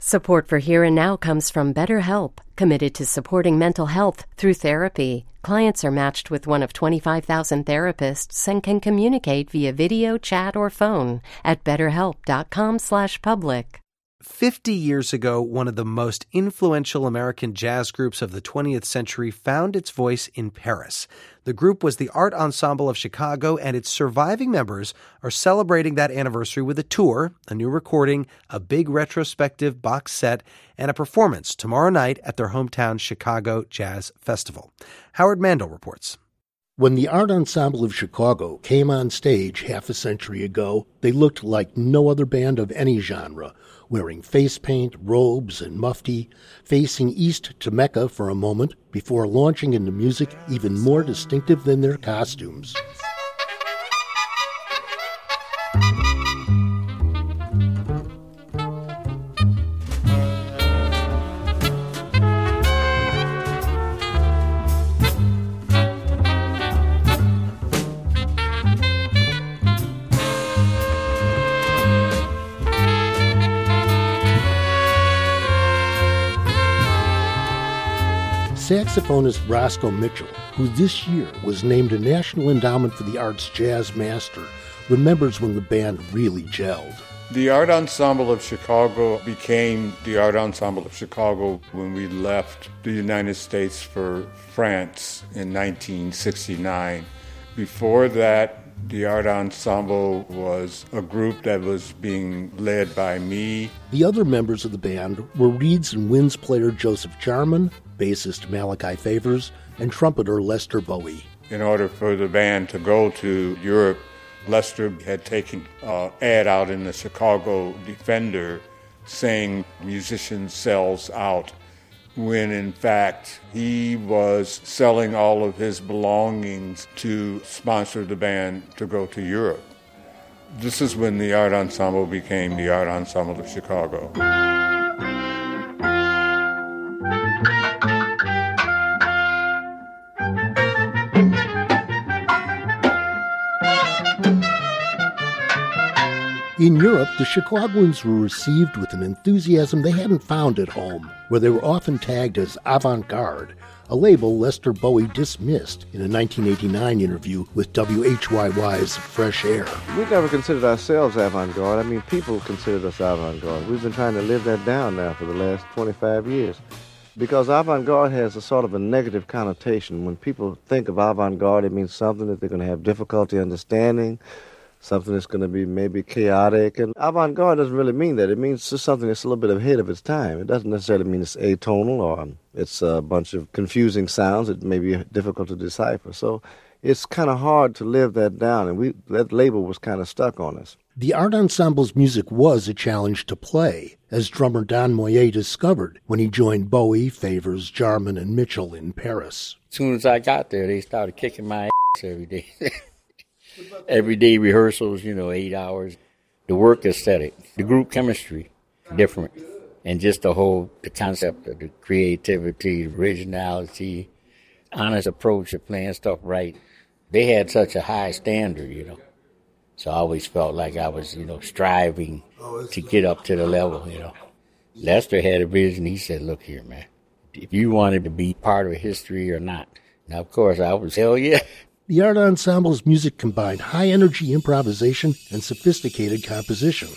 Support for Here and Now comes from BetterHelp, committed to supporting mental health through therapy. Clients are matched with one of 25,000 therapists and can communicate via video, chat, or phone at betterhelp.com/public. 50 years ago, one of the most influential American jazz groups of the 20th century found its voice in Paris. The group was the Art Ensemble of Chicago, and its surviving members are celebrating that anniversary with a tour, a new recording, a big retrospective box set, and a performance tomorrow night at their hometown Chicago Jazz Festival. Howard Mandel reports. When the Art Ensemble of Chicago came on stage half a century ago, they looked like no other band of any genre, wearing face paint, robes, and mufti, facing east to Mecca for a moment before launching into music even more distinctive than their costumes. Saxophonist Roscoe Mitchell, who this year was named a National Endowment for the Arts Jazz Master, remembers when the band really gelled. The Art Ensemble of Chicago became the Art Ensemble of Chicago when we left the United States for France in 1969. Before that, the Art Ensemble was a group that was being led by me. The other members of the band were reeds and winds player Joseph Jarman, bassist Malachi Favors, and trumpeter Lester Bowie. In order for the band to go to Europe, Lester had taken an ad out in the Chicago Defender saying musician sells out, when in fact he was selling all of his belongings to sponsor the band to go to Europe. This is when the Art Ensemble became the Art Ensemble of Chicago. In Europe, the Chicagoans were received with an enthusiasm they hadn't found at home, where they were often tagged as avant-garde, a label Lester Bowie dismissed in a 1989 interview with WHYY's Fresh Air. We never considered ourselves avant-garde. I mean, people considered us avant-garde. We've been trying to live that down now for the last 25 years. Because avant-garde has a sort of a negative connotation. When people think of avant-garde, it means something that they're going to have difficulty understanding, something that's going to be maybe chaotic. And avant-garde doesn't really mean that. It means just something that's a little bit ahead of its time. It doesn't necessarily mean it's atonal or it's a bunch of confusing sounds that may be difficult to decipher. So it's kind of hard to live that down, and that label was kind of stuck on us. The Art Ensemble's music was a challenge to play, as drummer Don Moye discovered when he joined Bowie, Favors, Jarman, and Mitchell in Paris. As soon as I got there, they started kicking my ass every day. Everyday rehearsals, 8 hours. The work aesthetic, the group chemistry, different. And just the concept of the creativity, originality, honest approach to playing stuff right. They had such a high standard, So I always felt like I was, striving to get up to the level, Lester had a vision. He said, look here, man, if you wanted to be part of history or not. Now, of course, I was, hell yeah. The Art Ensemble's music combined high-energy improvisation and sophisticated composition.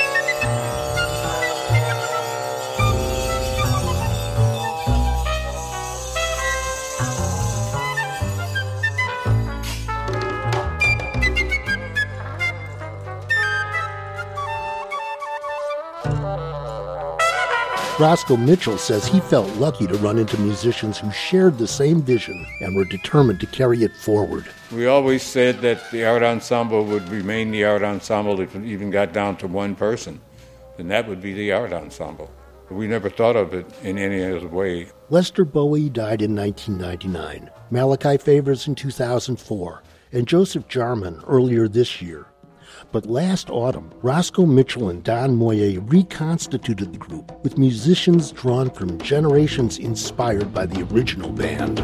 Roscoe Mitchell says he felt lucky to run into musicians who shared the same vision and were determined to carry it forward. We always said that the Art Ensemble would remain the Art Ensemble if it even got down to one person, and that would be the Art Ensemble. We never thought of it in any other way. Lester Bowie died in 1999, Malachi Favors in 2004, and Joseph Jarman earlier this year. But last autumn, Roscoe Mitchell and Don Moye reconstituted the group with musicians drawn from generations inspired by the original band.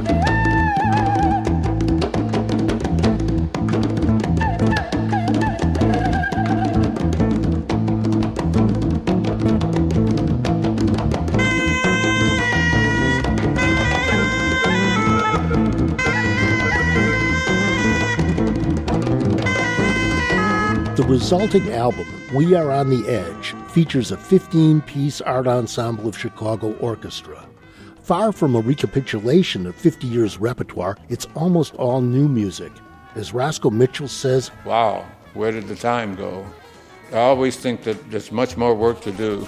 resulting album, We Are on the Edge, features a 15-piece art ensemble of Chicago orchestra. Far from a recapitulation of 50 years' repertoire, it's almost all new music. As Roscoe Mitchell says, wow, where did the time go? I always think that there's much more work to do.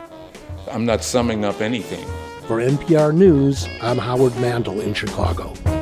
I'm not summing up anything. For NPR News, I'm Howard Mandel in Chicago.